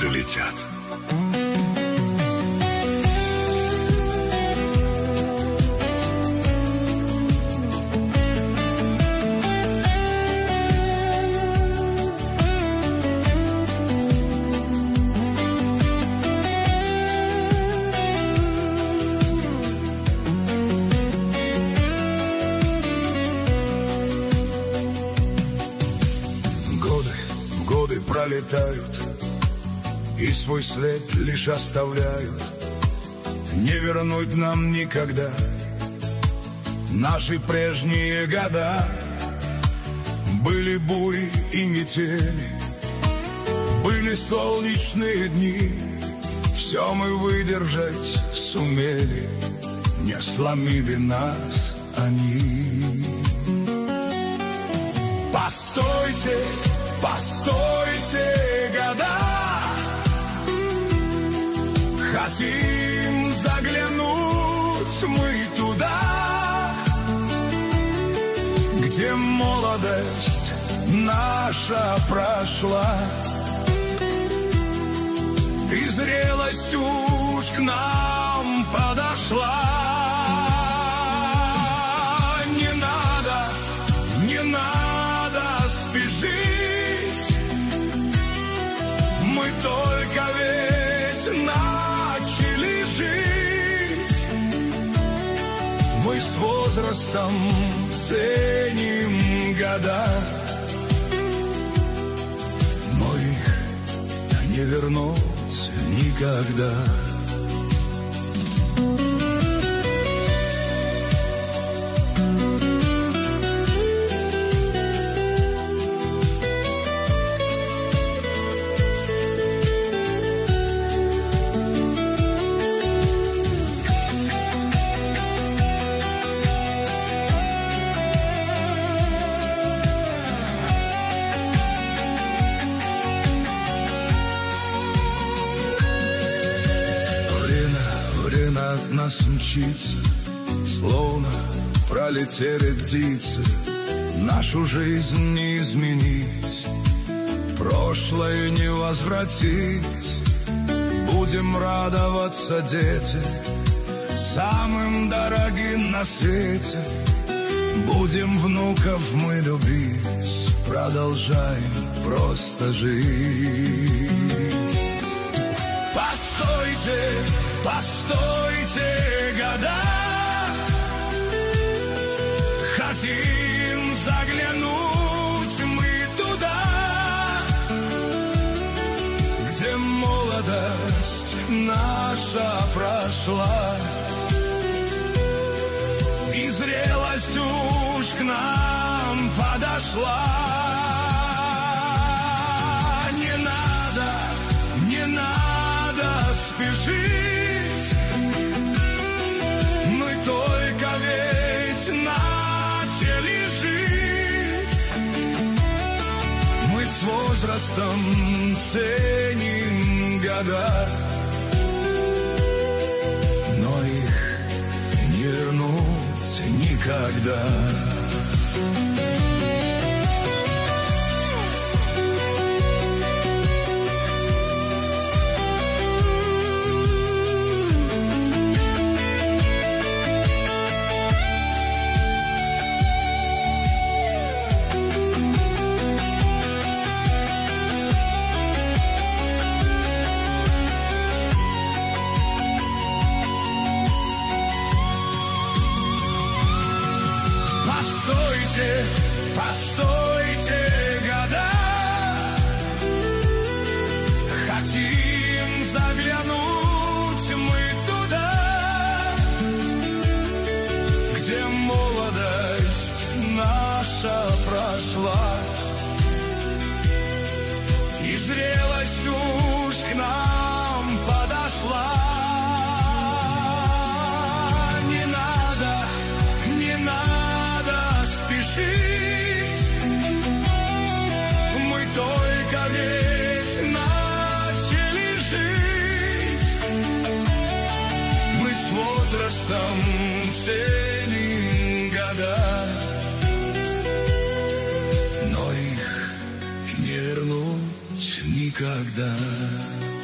годы летят. Годы пролетают и свой след лишь оставляют. Не вернуть нам никогда наши прежние года. Были бури и метели, были солнечные дни. Все мы выдержать сумели, не сломили нас они. Постойте, постойте, года, хотим заглянуть мы туда, где молодость наша прошла, и зрелость уж к нам подошла. Не надо спешить, мы только ведь начали жить. Мы с возрастом ценим года, но их не вернуть никогда. От нас мчится, словно пролетели птицы. Нашу жизнь не изменить, прошлое не возвратить. Будем радоваться, дети, самым дорогим на свете. Будем внуков мы любить, продолжаем просто жить. Постойте, постойте, года, хотим заглянуть мы туда, где молодость наша прошла, и зрелость уж к нам подошла. Не надо спешить, мы только ведь начали жить. Мы с возрастом ценим года, но их не вернуть никогда. Постойте, года, хотим заглянуть мы туда, где молодость наша прошла, и зрелость уж к нам подошла. Не надо спешить, мы только ведь начали жить. Мы с возрастом ценим года, но их не вернуть никогда.